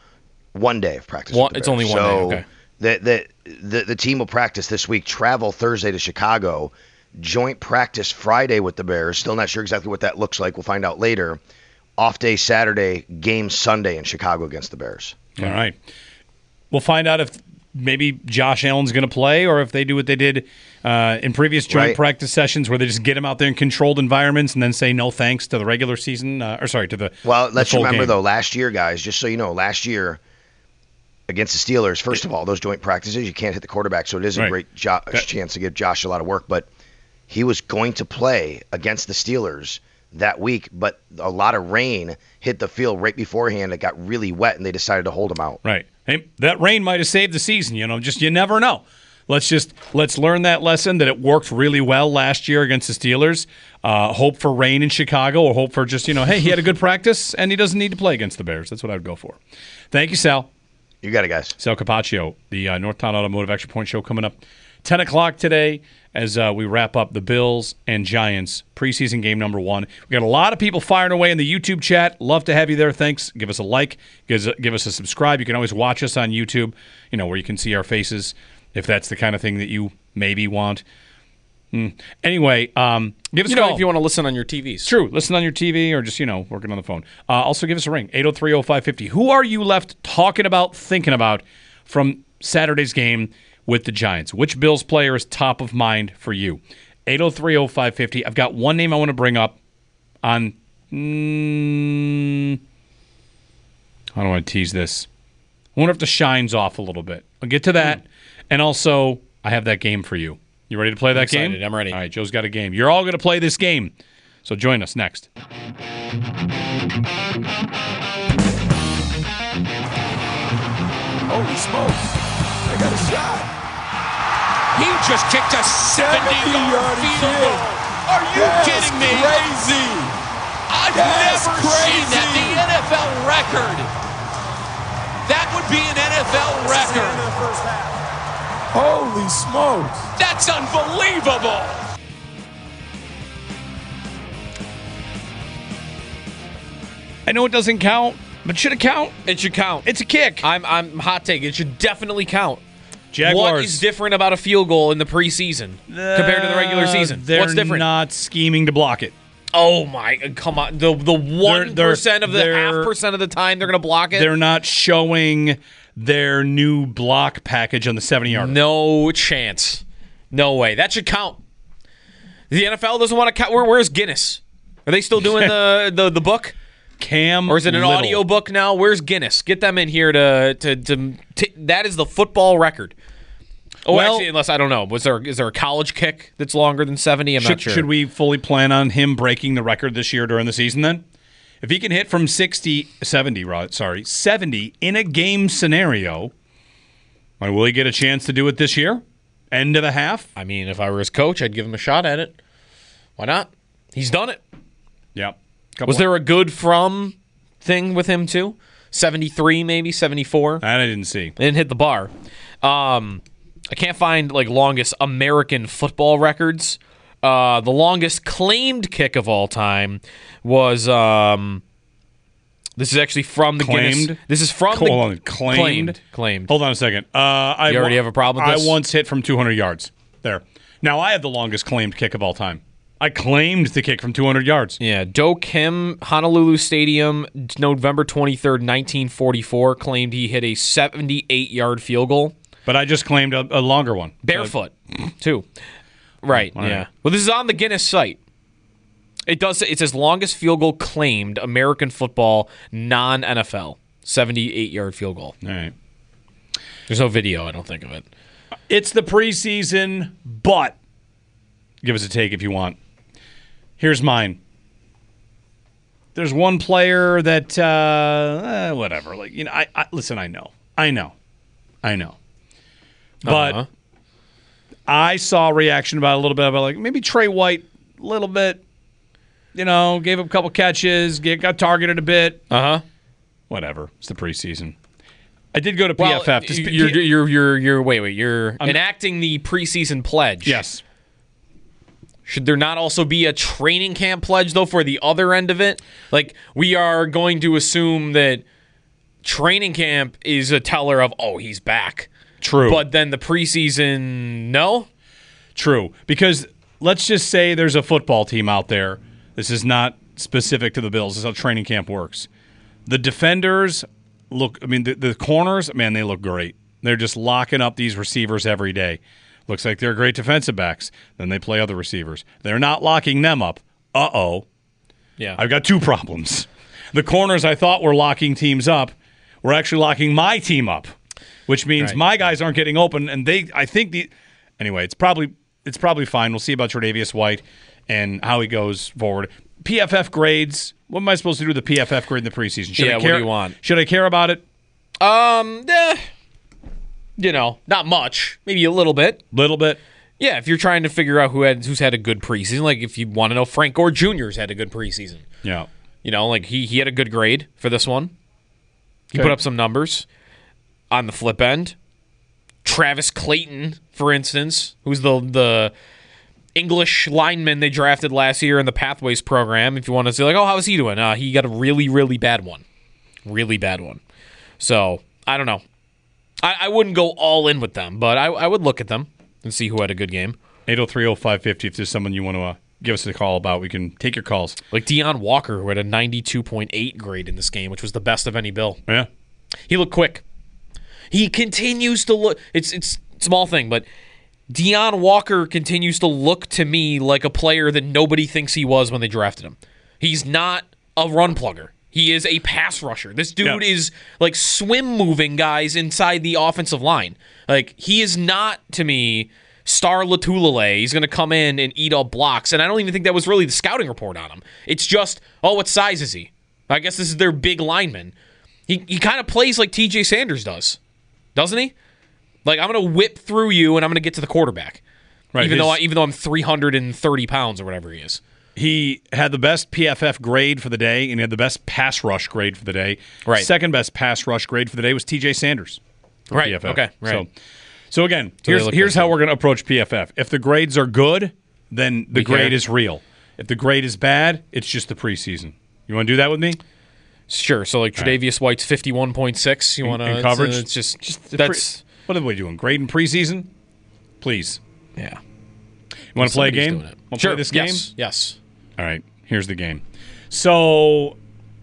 [SPEAKER 6] One day of practice.
[SPEAKER 7] One-
[SPEAKER 6] with the
[SPEAKER 7] it's only
[SPEAKER 6] Bears.
[SPEAKER 7] one day,
[SPEAKER 6] So
[SPEAKER 7] okay.
[SPEAKER 6] The, the the the team will practice this week. Travel Thursday to Chicago. Joint practice Friday with the Bears. Still not sure exactly what that looks like. We'll find out later. Off day Saturday. Game Sunday in Chicago against the Bears.
[SPEAKER 5] All right. We'll find out if maybe Josh Allen's going to play or if they do what they did uh, in previous joint
[SPEAKER 6] Right.
[SPEAKER 5] practice sessions where they just get him out there in controlled environments and then say no thanks to the regular season. Uh, or sorry, to the
[SPEAKER 6] Well,
[SPEAKER 5] the
[SPEAKER 6] let's
[SPEAKER 5] full
[SPEAKER 6] remember
[SPEAKER 5] game.
[SPEAKER 6] though, last year, guys, just so you know, last year against the Steelers, first of all, those joint practices, you can't hit the quarterback, so it is a
[SPEAKER 5] Right.
[SPEAKER 6] great jo-
[SPEAKER 5] That-
[SPEAKER 6] chance to give Josh a lot of work. But he was going to play against the Steelers that week, but a lot of rain hit the field right beforehand. It got really wet, and they decided to hold him out.
[SPEAKER 5] Right. Hey, that rain might have saved the season, you know, just you never know. Let's just let's learn that lesson that it worked really well last year against the Steelers. Uh, hope for rain in Chicago, or hope for just, you know, hey, he had a good practice and he doesn't need to play against the Bears. That's what I would go for. Thank you, Sal.
[SPEAKER 6] You got it, guys.
[SPEAKER 5] Sal Capaccio, the uh, Northtown Automotive Extra Point Show coming up ten o'clock today as uh, we wrap up the Bills and Giants preseason game number one. We got a lot of people firing away in the YouTube chat. Love to have you there. Thanks. Give us a like. Give us, give us a subscribe. You can always watch us on YouTube, you know, where you can see our faces if that's the kind of thing that you maybe want. Mm. Anyway, um, give us
[SPEAKER 7] you
[SPEAKER 5] a
[SPEAKER 7] know,
[SPEAKER 5] call.
[SPEAKER 7] if you want to listen on your T Vs.
[SPEAKER 5] True. Listen on your T V or just, you know, working on the phone. Uh, also, give us a ring, eight oh three oh five five oh. Who are you left talking about, thinking about from Saturday's game with the Giants? Which Bills player is top of mind for you? eight oh three oh five five oh. I've got one name I want to bring up on... Mm, I don't want to tease this. I wonder if the shine's off a little bit. I'll get to that. Mm. And also, I have that game for you. You ready to play that
[SPEAKER 7] I'm excited.
[SPEAKER 5] game?
[SPEAKER 7] I'm ready.
[SPEAKER 5] All right, Joe's got a game. You're all going to play this game. So join us next.
[SPEAKER 4] Holy smokes. I got a shot.
[SPEAKER 17] He just kicked a seventy-yard field goal. Are you
[SPEAKER 4] That's
[SPEAKER 17] kidding me?
[SPEAKER 4] Crazy.
[SPEAKER 17] I've
[SPEAKER 4] That's
[SPEAKER 17] never
[SPEAKER 4] crazy.
[SPEAKER 17] seen that. The N F L record. That would be an N F L record.
[SPEAKER 4] Holy smokes.
[SPEAKER 17] That's unbelievable.
[SPEAKER 5] I know it doesn't count, but should it count?
[SPEAKER 7] It should count.
[SPEAKER 5] It's a kick.
[SPEAKER 7] I'm I'm hot take. It should definitely count.
[SPEAKER 5] Jaguars.
[SPEAKER 7] What is different about a field goal in the preseason uh, compared to the regular season?
[SPEAKER 5] They're
[SPEAKER 7] What's different?
[SPEAKER 5] Not scheming to block it.
[SPEAKER 7] Oh my! Come on, the the one percent of the half percent of the time they're going to block it.
[SPEAKER 5] They're not showing their new block package on the seventy-yard.
[SPEAKER 7] No chance. No way. That should count. The N F L doesn't want to count. Where, where's Guinness? Are they still doing the, the the book?
[SPEAKER 5] Cam,
[SPEAKER 7] or is it an
[SPEAKER 5] Little.
[SPEAKER 7] audio book now? Where's Guinness? Get them in here to to to. to that is the football record. Oh, well, actually, unless I don't know. Was there is there a college kick that's longer than seventy? I'm
[SPEAKER 5] should,
[SPEAKER 7] not sure.
[SPEAKER 5] Should we fully plan on him breaking the record this year during the season then? If he can hit from sixty, seventy, sorry, seventy in a game scenario, will he get a chance to do it this year? End of the half?
[SPEAKER 7] I mean, if I were his coach, I'd give him a shot at it. Why not? He's done it.
[SPEAKER 5] Yep.
[SPEAKER 7] Was there a good from thing with him too? seventy-three maybe, seventy-four?
[SPEAKER 5] That I didn't see.
[SPEAKER 7] Didn't hit the bar. Um, I can't find like longest American football records. Uh, the longest claimed kick of all time was um, this is actually from the
[SPEAKER 5] claimed?
[SPEAKER 7] Guinness. This is from
[SPEAKER 5] Hold
[SPEAKER 7] the
[SPEAKER 5] on. Claimed.
[SPEAKER 7] claimed. Claimed.
[SPEAKER 5] Hold on a second. Uh, I
[SPEAKER 7] you already have a problem with this?
[SPEAKER 5] I once hit from two hundred yards. There. Now I have the longest claimed kick of all time. I claimed the kick from two hundred yards.
[SPEAKER 7] Yeah, Do Kim, Honolulu Stadium, November twenty-third, nineteen forty-four, claimed he hit a seventy-eight-yard field goal.
[SPEAKER 5] But I just claimed a, a longer one.
[SPEAKER 7] Barefoot, uh, too. Right,
[SPEAKER 5] All
[SPEAKER 7] yeah.
[SPEAKER 5] right.
[SPEAKER 7] Well, this is on the Guinness site. It does say, it says longest field goal claimed American football, non-N F L. seventy-eight-yard field goal.
[SPEAKER 5] All right.
[SPEAKER 7] There's no video, I don't think, of it.
[SPEAKER 5] It's the preseason, but give us a take if you want. Here's mine. There's one player that, uh, eh, whatever. Like you know, I, I listen. I know, I know, I know. But
[SPEAKER 7] Uh-huh.
[SPEAKER 5] I saw a reaction about a little bit about like maybe Trey White, a little bit. You know, gave up a couple catches, get, got targeted a bit.
[SPEAKER 7] Uh huh.
[SPEAKER 5] Whatever. It's the preseason. I did go to P
[SPEAKER 7] Well,
[SPEAKER 5] F F. Does P-
[SPEAKER 7] you're, you're, you're, you're, wait, wait. You're
[SPEAKER 5] I'm-
[SPEAKER 7] enacting the preseason pledge.
[SPEAKER 5] Yes.
[SPEAKER 7] Should there not also be a training camp pledge, though, for the other end of it? Like, we are going to assume that training camp is a teller of, oh, he's back.
[SPEAKER 5] True.
[SPEAKER 7] But then the preseason, no?
[SPEAKER 5] True. Because let's just say there's a football team out there. This is not specific to the Bills. This is how training camp works. The defenders look, I mean, the, the corners, man, they look great. They're just locking up these receivers every day. Looks like they're great defensive backs. Then they play other receivers. They're not locking them up. Uh-oh.
[SPEAKER 7] Yeah.
[SPEAKER 5] I've got two problems. The corners I thought were locking teams up were actually locking my team up, which means
[SPEAKER 7] Right.
[SPEAKER 5] my guys aren't getting open. And they, I think the, anyway, it's probably it's probably fine. We'll see about Tre'Davious White and how he goes forward. P F F grades. What am I supposed to do with the P F F grade in the preseason? Should
[SPEAKER 7] Yeah,
[SPEAKER 5] I
[SPEAKER 7] what
[SPEAKER 5] care,
[SPEAKER 7] do you want?
[SPEAKER 5] Should I care about it?
[SPEAKER 7] Um, eh, you know, not much. Maybe a little bit.
[SPEAKER 5] Little bit.
[SPEAKER 7] Yeah, if you're trying to figure out who had who's had a good preseason, like if you want to know Frank Gore Junior's had a good preseason.
[SPEAKER 5] Yeah.
[SPEAKER 7] You know, like he he had a good grade for this one. He
[SPEAKER 5] Okay.
[SPEAKER 7] put up some numbers. On the flip end, Travis Clayton, for instance, who's the the English lineman they drafted last year in the Pathways program. If you want to say, like, oh, how's he doing? Uh, he got a really, really bad one. Really bad one. So, I don't know. I, I wouldn't go all in with them, but I, I would look at them and see who had a good game.
[SPEAKER 5] eight oh three oh five fifty, if there's someone you want to uh, give us a call about, we can take your calls.
[SPEAKER 7] Like Deion Walker, who had a ninety-two point eight grade in this game, which was the best of any Bill.
[SPEAKER 5] Yeah.
[SPEAKER 7] He looked quick. He continues to look, it's it's a small thing, but Deion Walker continues to look to me like a player that nobody thinks he was when they drafted him. He's not a run plugger. He is a pass rusher. This dude yeah. is like swim moving guys inside the offensive line. Like, he is not, to me, Star Latulele. He's going to come in and eat up blocks. And I don't even think that was really the scouting report on him. It's just, oh, what size is he? I guess this is their big lineman. He he kind of plays like T J Sanders does, doesn't he? Like, I'm going to whip through you, and I'm going to get to the quarterback. Right. Even, his, though I, even though I'm three hundred thirty pounds or whatever he is.
[SPEAKER 5] He had the best P F F grade for the day, and he had the best pass rush grade for the day.
[SPEAKER 7] Right.
[SPEAKER 5] Second best pass rush grade for the day was T J Sanders.
[SPEAKER 7] Right.
[SPEAKER 5] P F F.
[SPEAKER 7] Okay. Right.
[SPEAKER 5] So, so again,
[SPEAKER 7] so
[SPEAKER 5] here's, here's how we're going to approach P F F. If the grades are good, then the
[SPEAKER 7] we
[SPEAKER 5] grade
[SPEAKER 7] care.
[SPEAKER 5] is real. If the grade is bad, it's just the preseason. You want to do that with me?
[SPEAKER 7] Sure. So, like, Tre'Davious right. White's fifty-one point six. You want to...
[SPEAKER 5] coverage?
[SPEAKER 7] It's just...
[SPEAKER 5] just
[SPEAKER 7] that's...
[SPEAKER 5] Pre- what are we doing? Grade in preseason? Please.
[SPEAKER 7] Yeah.
[SPEAKER 5] You want to play a game?
[SPEAKER 7] Want
[SPEAKER 5] to
[SPEAKER 7] sure.
[SPEAKER 5] play this game?
[SPEAKER 7] Yes. Yes.
[SPEAKER 5] All right. Here's the game. So,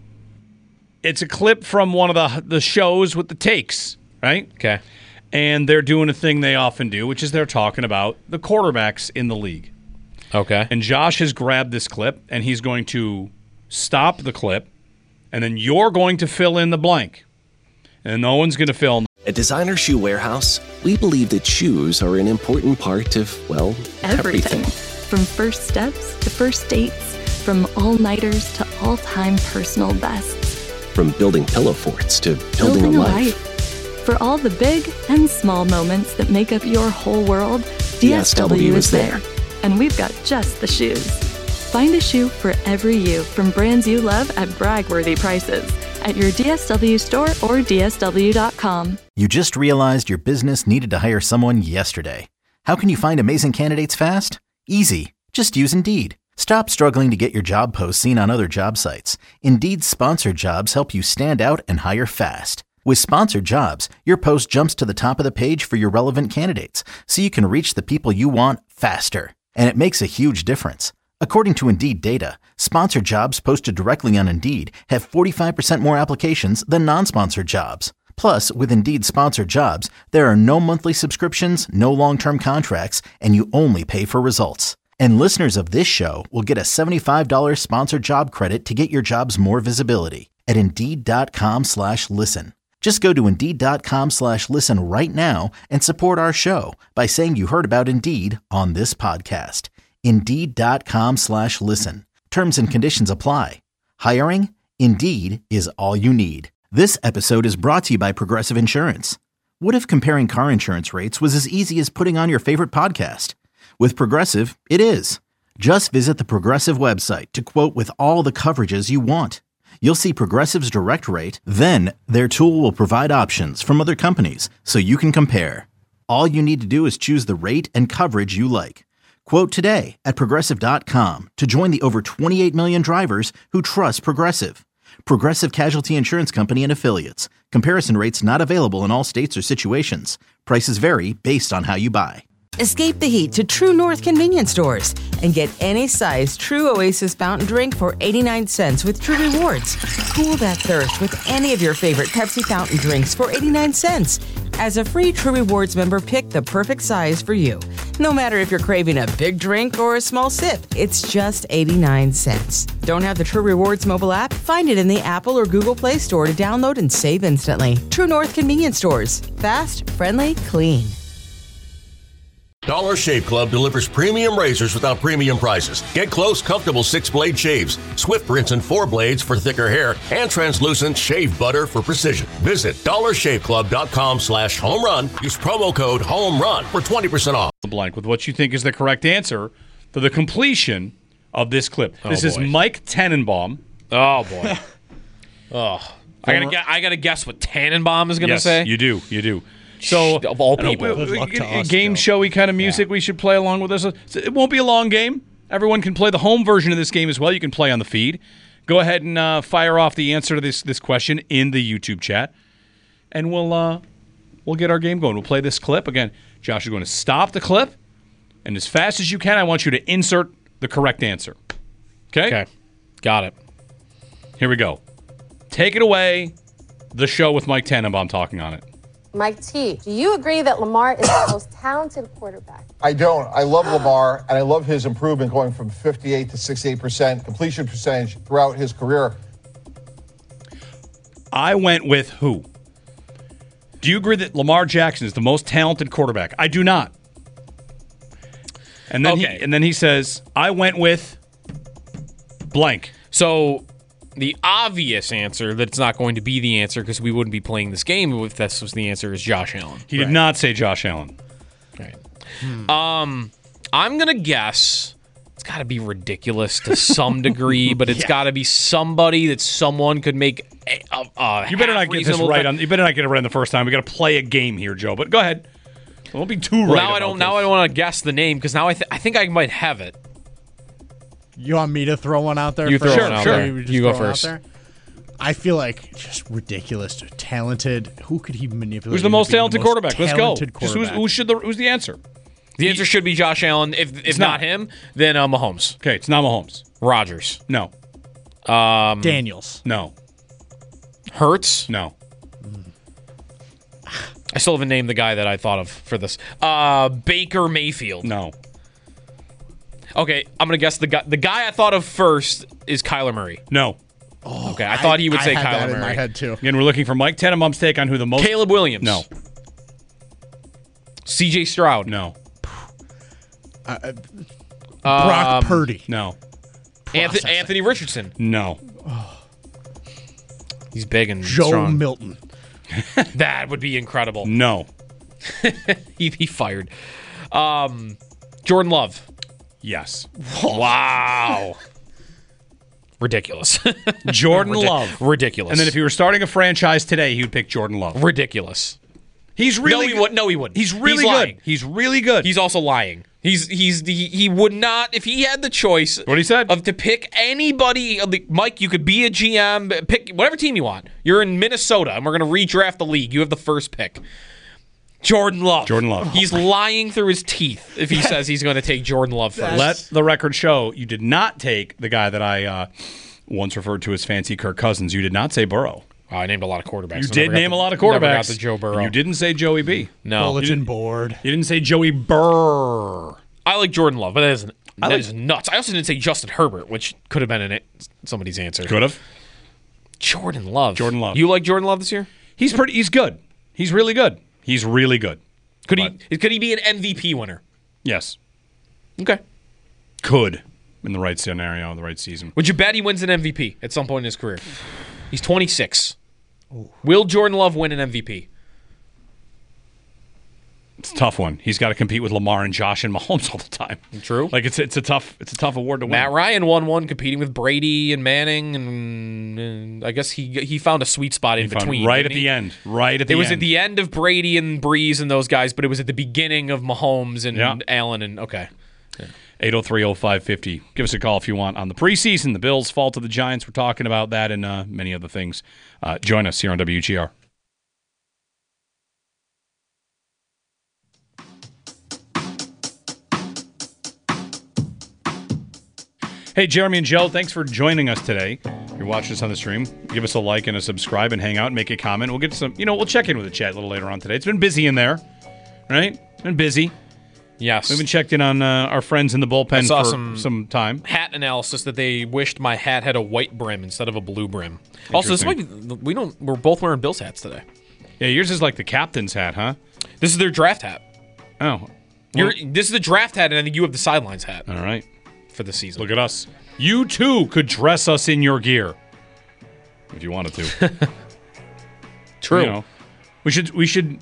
[SPEAKER 5] it's a clip from one of the the shows with the takes, right?
[SPEAKER 7] Okay.
[SPEAKER 5] And they're doing a thing they often do, which is they're talking about the quarterbacks in the league.
[SPEAKER 7] Okay.
[SPEAKER 5] And Josh has grabbed this clip, and he's going to stop the clip, and then you're going to fill in the blank. And no one's going to fill in.
[SPEAKER 18] At Designer Shoe Warehouse, we believe that shoes are an important part of, well, everything.
[SPEAKER 1] everything. From first steps to first dates, from all-nighters to all-time personal bests.
[SPEAKER 18] From building pillow forts to building,
[SPEAKER 1] building
[SPEAKER 18] a,
[SPEAKER 1] a
[SPEAKER 18] life.
[SPEAKER 1] life. For all the big and small moments that make up your whole world, D S W, D S W is there. And we've got just the shoes. Find a shoe for every you from brands you love at brag-worthy prices at your D S W store or D S W dot com.
[SPEAKER 2] You just realized your business needed to hire someone yesterday. How can you find amazing candidates fast? Easy. Just use Indeed. Stop struggling to get your job posts seen on other job sites. Indeed's sponsored jobs help you stand out and hire fast. With sponsored jobs, your post jumps to the top of the page for your relevant candidates, so you can reach the people you want faster. And it makes a huge difference. According to Indeed data, sponsored jobs posted directly on Indeed have forty-five percent more applications than non-sponsored jobs. Plus, with Indeed sponsored jobs, there are no monthly subscriptions, no long-term contracts, and you only pay for results. And listeners of this show will get a seventy-five dollars sponsored job credit to get your jobs more visibility at Indeed.com slash listen. Just go to Indeed.com slash listen right now and support our show by saying you heard about Indeed on this podcast. Indeed.com slash listen. Terms and conditions apply. Hiring? Indeed is all you need. This episode is brought to you by Progressive Insurance. What if comparing car insurance rates was as easy as putting on your favorite podcast? With Progressive, it is. Just visit the Progressive website to quote with all the coverages you want. You'll see Progressive's direct rate, then their tool will provide options from other companies so you can compare. All you need to do is choose the rate and coverage you like. Quote today at Progressive dot com to join the over twenty-eight million drivers who trust Progressive. Progressive Casualty Insurance Company and Affiliates. Comparison rates not available in all states or situations. Prices vary based on how you buy.
[SPEAKER 15] Escape the heat to True North convenience stores and get any size True Oasis fountain drink for eighty-nine cents with True Rewards. Cool that thirst with any of your favorite Pepsi fountain drinks for eighty-nine cents. As a free True Rewards member, pick the perfect size for you. No matter if you're craving a big drink or a small sip, it's just eighty-nine cents. Don't have the True Rewards mobile app? Find it in the Apple or Google Play Store to download and save instantly. True North convenience stores. Fast, friendly, clean.
[SPEAKER 16] Dollar Shave Club delivers premium razors without premium prices. Get close, comfortable six-blade shaves, Swift rinse and four blades for thicker hair, and translucent shave butter for precision. Visit dollar shave club dot com slash home run. Use promo code HOMERUN for twenty percent off.
[SPEAKER 5] Blank with what you think is the correct answer for the completion of this clip.
[SPEAKER 7] Oh,
[SPEAKER 5] this
[SPEAKER 7] boy.
[SPEAKER 5] is Mike Tannenbaum.
[SPEAKER 7] Oh, boy. oh. I gotta, I gotta guess what Tannenbaum is going to
[SPEAKER 5] yes,
[SPEAKER 7] say.
[SPEAKER 5] you do. You do. So
[SPEAKER 7] of all people,
[SPEAKER 5] know, we, we, a game showy kind of music yeah. we should play along with us. It won't be a long game. Everyone can play the home version of this game as well. You can play on the feed. Go ahead and uh, fire off the answer to this this question in the YouTube chat, and we'll uh, we'll get our game going. We'll play this clip again. Josh is going to stop the clip, and as fast as you can, I want you to insert the correct answer. Okay.
[SPEAKER 7] Okay. Got it.
[SPEAKER 5] Here we go. Take it away. The show with Mike Tannenbaum talking on it.
[SPEAKER 19] Mike T, do you agree that Lamar is the most talented quarterback?
[SPEAKER 4] I don't. I love Lamar, and I love his improvement going from fifty-eight to sixty-eight percent completion percentage throughout his career.
[SPEAKER 5] I went with who? Do you agree that Lamar Jackson is the most talented quarterback? I do not. And then
[SPEAKER 7] okay.
[SPEAKER 5] he and then he says, I went with blank.
[SPEAKER 7] So the obvious answer that it's not going to be the answer because we wouldn't be playing this game if this was the answer is Josh Allen.
[SPEAKER 5] He right. did not say Josh Allen.
[SPEAKER 7] Right. Hmm. Um, I'm going to guess it's got to be ridiculous to some degree, but it's yeah. got to be somebody that someone could make a, a, a
[SPEAKER 5] You better not get this right on, you better not get it right on the first time. We got to play a game here, Joe. But go ahead. Don't be too
[SPEAKER 7] well,
[SPEAKER 5] right.
[SPEAKER 7] Now I don't.
[SPEAKER 5] this.
[SPEAKER 7] Now I don't want to guess the name because now I th- I think I might have it.
[SPEAKER 20] You want me to throw one out there?
[SPEAKER 7] You
[SPEAKER 20] first?
[SPEAKER 7] throw one out
[SPEAKER 5] sure.
[SPEAKER 7] there. You, you go first.
[SPEAKER 20] I feel like just ridiculous, talented. Who could he manipulate?
[SPEAKER 5] Who's the most talented the most quarterback? Let's go.
[SPEAKER 20] Just
[SPEAKER 5] who's, who should the, who's the answer?
[SPEAKER 7] The he, answer should be Josh Allen. If if not. not him, then uh, Mahomes.
[SPEAKER 5] Okay, it's not Mahomes.
[SPEAKER 7] Rodgers.
[SPEAKER 5] No.
[SPEAKER 7] Um,
[SPEAKER 20] Daniels.
[SPEAKER 5] No.
[SPEAKER 7] Hurts.
[SPEAKER 5] No.
[SPEAKER 7] I still haven't named the guy that I thought of for this. Uh, Baker Mayfield.
[SPEAKER 5] No.
[SPEAKER 7] Okay, I'm gonna guess the guy. The guy I thought of first is Kyler Murray.
[SPEAKER 5] No.
[SPEAKER 20] Oh,
[SPEAKER 7] okay, I, I thought he would
[SPEAKER 20] I
[SPEAKER 7] say
[SPEAKER 20] had
[SPEAKER 7] Kyler
[SPEAKER 20] that
[SPEAKER 7] Murray.
[SPEAKER 20] In my head too.
[SPEAKER 5] Again, we're looking for Mike Tannenbaum's take on who the most.
[SPEAKER 7] Caleb Williams.
[SPEAKER 5] No.
[SPEAKER 7] C J Stroud.
[SPEAKER 5] No.
[SPEAKER 20] Uh, Brock
[SPEAKER 7] um,
[SPEAKER 20] Purdy.
[SPEAKER 5] No.
[SPEAKER 7] Anthony, Anthony Richardson.
[SPEAKER 5] No.
[SPEAKER 20] Oh.
[SPEAKER 7] He's big and
[SPEAKER 20] Joe
[SPEAKER 7] strong.
[SPEAKER 20] Milton.
[SPEAKER 7] That would be incredible.
[SPEAKER 5] No.
[SPEAKER 7] He'd be fired. Um, Jordan Love.
[SPEAKER 5] Yes.
[SPEAKER 7] Wow. Ridiculous.
[SPEAKER 5] Jordan
[SPEAKER 7] Ridic-
[SPEAKER 5] Love.
[SPEAKER 7] Ridiculous.
[SPEAKER 5] And then if he were starting a franchise today, he would pick Jordan Love.
[SPEAKER 7] Ridiculous.
[SPEAKER 5] He's really
[SPEAKER 7] no, he would. No, he wouldn't.
[SPEAKER 5] He's really
[SPEAKER 7] he's
[SPEAKER 5] good.
[SPEAKER 7] Lying.
[SPEAKER 5] He's really good.
[SPEAKER 7] He's also lying. He's he's he, he would not if he had the choice.
[SPEAKER 5] What he said
[SPEAKER 7] of to pick anybody. Mike, you could be a G M, pick whatever team you want. You're in Minnesota, and we're going to redraft the league. You have the first pick. Jordan Love.
[SPEAKER 5] Jordan Love.
[SPEAKER 7] He's lying through his teeth if he says he's going to take Jordan Love first.
[SPEAKER 5] Let the record show you did not take the guy that I uh, once referred to as fancy Kirk Cousins. You did not say Burrow.
[SPEAKER 7] Oh, I named a lot of quarterbacks.
[SPEAKER 5] You did name the, a lot of quarterbacks.
[SPEAKER 7] Never got the Joe Burrow.
[SPEAKER 5] You didn't say Joey B.
[SPEAKER 7] No.
[SPEAKER 20] Bulletin
[SPEAKER 5] you
[SPEAKER 20] board.
[SPEAKER 5] You didn't say Joey Burr.
[SPEAKER 7] I like Jordan Love, but that is, that
[SPEAKER 5] like,
[SPEAKER 7] is nuts. I also didn't say Justin Herbert, which could have been in it, somebody's answer.
[SPEAKER 5] Could have.
[SPEAKER 7] Jordan Love.
[SPEAKER 5] Jordan Love.
[SPEAKER 7] You like Jordan Love this year?
[SPEAKER 5] He's pretty. He's good. He's really good. He's really good.
[SPEAKER 7] Could but, he? Could he be an M V P winner?
[SPEAKER 5] Yes.
[SPEAKER 7] Okay.
[SPEAKER 5] Could in the right scenario, the right season.
[SPEAKER 7] Would you bet he wins an M V P at some point in his career? He's twenty-six. Ooh. Will Jordan Love win an M V P?
[SPEAKER 5] It's a tough one. He's got to compete with Lamar and Josh and Mahomes all the time.
[SPEAKER 7] True.
[SPEAKER 5] Like it's it's a tough it's a tough award to win.
[SPEAKER 7] Matt Ryan won one competing with Brady and Manning, and, and I guess he he found a sweet spot in
[SPEAKER 5] he
[SPEAKER 7] between.
[SPEAKER 5] Right at
[SPEAKER 7] he?
[SPEAKER 5] the end. Right at the
[SPEAKER 7] end.
[SPEAKER 5] end.
[SPEAKER 7] It was at the end of Brady and Breeze and those guys, but it was at the beginning of Mahomes and
[SPEAKER 5] yeah.
[SPEAKER 7] Allen and okay. Yeah.
[SPEAKER 5] eight oh three oh five fifty. Give us a call if you want on the preseason. The Bills fall to the Giants. We're talking about that and uh, many other things. Uh, join us here on W G R. Hey, Jeremy and Joe, thanks for joining us today. If you're watching us on the stream, give us a like and a subscribe and hang out and make a comment. We'll get some, you know, we'll check in with the chat a little later on today. It's been busy in there, right? It's been busy.
[SPEAKER 7] Yes.
[SPEAKER 5] We've been checked in on uh, our friends in the bullpen for some, some time.
[SPEAKER 7] Hat analysis that they wished my hat had a white brim instead of a blue brim. Also, this might be, we don't, we're both wearing Bills hats today.
[SPEAKER 5] Yeah, yours is like the captain's hat, huh?
[SPEAKER 7] This is their draft hat.
[SPEAKER 5] Oh. Well,
[SPEAKER 7] You're, this is the draft hat, and I think you have the sidelines hat.
[SPEAKER 5] All right.
[SPEAKER 7] For the season.
[SPEAKER 5] Look at us. You, too, could dress us in your gear. If you wanted to.
[SPEAKER 7] True.
[SPEAKER 5] You know, we should, we should,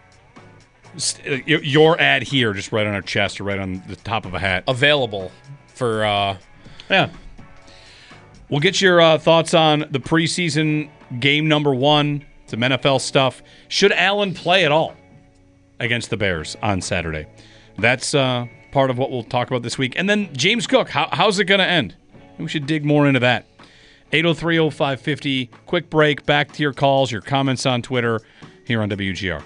[SPEAKER 5] your ad here, just right on our chest or right on the top of a hat.
[SPEAKER 7] Available for, uh...
[SPEAKER 5] Yeah. We'll get your uh, thoughts on the preseason game number one, some N F L stuff. Should Allen play at all? against the Bears on Saturday. That's uh, part of what we'll talk about this week. And then James Cook, how, how's it going to end? We should dig more into that. eight oh three oh five five oh. Quick break. Back to your calls, your comments on Twitter here on W G R.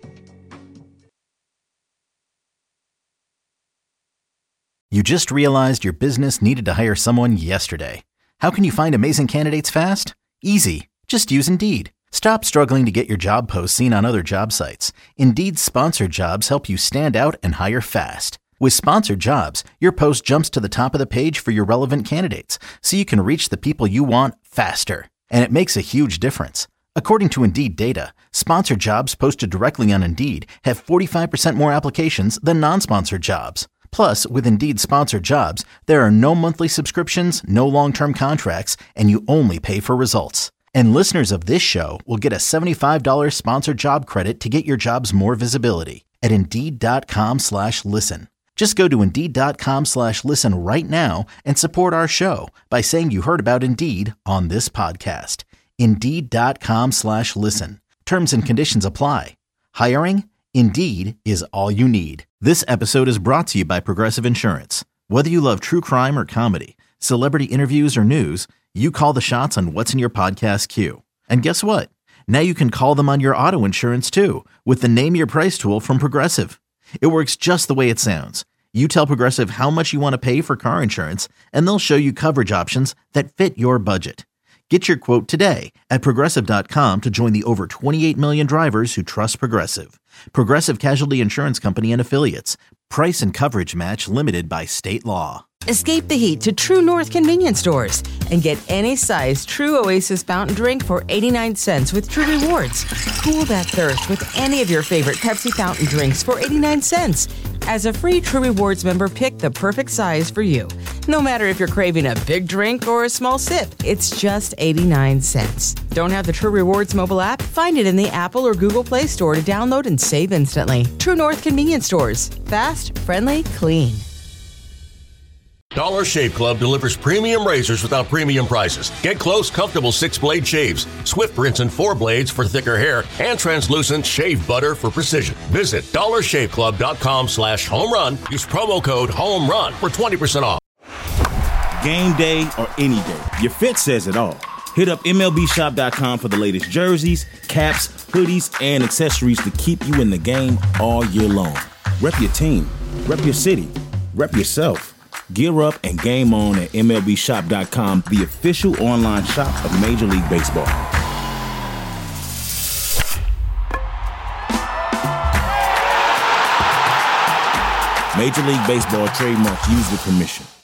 [SPEAKER 2] You just realized your business needed to hire someone yesterday. How can you find amazing candidates fast? Easy. Just use Indeed. Stop struggling to get your job posts seen on other job sites. Indeed's sponsored jobs help you stand out and hire fast. With sponsored jobs, your post jumps to the top of the page for your relevant candidates, so you can reach the people you want faster. And it makes a huge difference. According to Indeed data, sponsored jobs posted directly on Indeed have forty-five percent more applications than non-sponsored jobs. Plus, with Indeed sponsored jobs, there are no monthly subscriptions, no long-term contracts, and you only pay for results. And listeners of this show will get a seventy-five dollars sponsored job credit to get your jobs more visibility at Indeed.com slash listen. Just go to Indeed.com slash listen right now and support our show by saying you heard about Indeed on this podcast. Indeed.com slash listen. Terms and conditions apply. Hiring? Indeed is all you need. This episode is brought to you by Progressive Insurance. Whether you love true crime or comedy, celebrity interviews or news, you call the shots on what's in your podcast queue. And guess what? Now you can call them on your auto insurance too with the Name Your Price tool from Progressive. It works just the way it sounds. You tell Progressive how much you want to pay for car insurance, and they'll show you coverage options that fit your budget. Get your quote today at Progressive dot com to join the over twenty-eight million drivers who trust Progressive. Progressive Casualty Insurance Company and Affiliates. Price and coverage match limited by state law.
[SPEAKER 15] Escape the heat to True North convenience stores and get any size True Oasis fountain drink for eighty-nine cents with True Rewards. Cool that thirst with any of your favorite Pepsi fountain drinks for eighty-nine cents. As a free True Rewards member, pick the perfect size for you. No matter if you're craving a big drink or a small sip, it's just eighty-nine cents. Don't have the True Rewards mobile app? Find it in the Apple or Google Play Store to download and save instantly. True North convenience stores. Fast, friendly, clean.
[SPEAKER 16] Dollar Shave Club delivers premium razors without premium prices. Get close, comfortable six-blade shaves, Swift rinse and four blades for thicker hair, and translucent shave butter for precision. Visit dollarshaveclub.com slash home run. Use promo code HOMERUN for twenty percent off.
[SPEAKER 21] Game day or any day, your fit says it all. Hit up M L B shop dot com for the latest jerseys, caps, hoodies, and accessories to keep you in the game all year long. Rep your team, rep your city, rep yourself. Gear up and game on at M L B shop dot com, the official online shop of Major League Baseball. Major League Baseball trademarks used with permission.